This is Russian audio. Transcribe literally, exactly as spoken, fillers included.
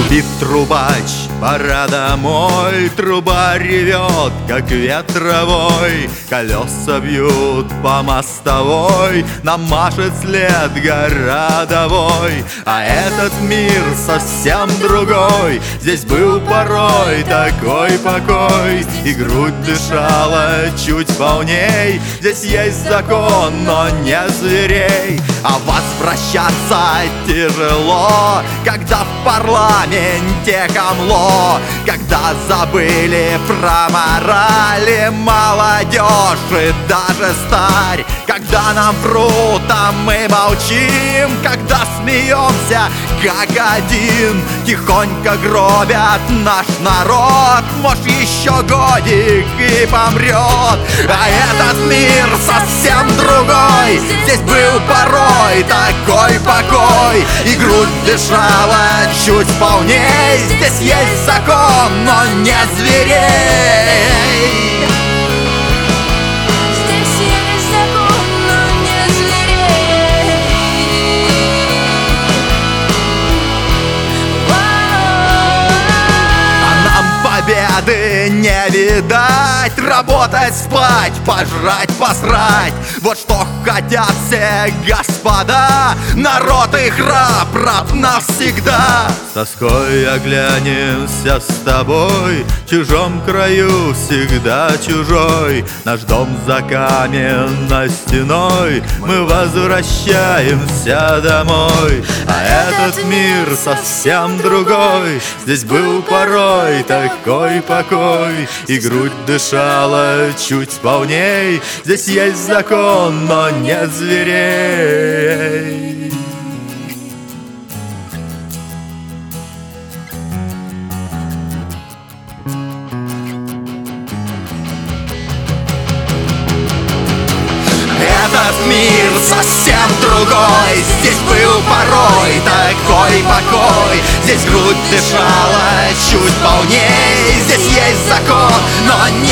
И трубач, пора домой, труба ревет, как ветровой. Колеса бьют по мостовой, нам машет след городовой. А этот мир совсем другой, здесь был порой такой покой. И грудь дышала чуть полней, здесь есть закон, но не зверей. А возвращаться тяжело, когда в парламенте хамло, когда забыли про морали молодежь и даже старь. Когда нам врут, а мы молчим, когда смеемся как один, тихонько гробят наш народ, может еще годик и помрет. А этот мир совсем другой, здесь был порой такой покой. И грудь дышала чуть полней, здесь есть закон, но не зверей. Победы не видать, работать, спать, пожрать, посрать. Вот что хотят все господа, народ и раб, раб навсегда. С тоской оглянемся с тобой, в чужом краю всегда чужой. Наш дом за каменной стеной, мы возвращаемся домой. А этот мир совсем другой, здесь был порой такой покой. И грудь дышала чуть полней, здесь есть закон, но нет зверей. Этот мир совсем другой, здесь был порой такой покой. Здесь грудь дышала чуть полней, здесь есть закон, но не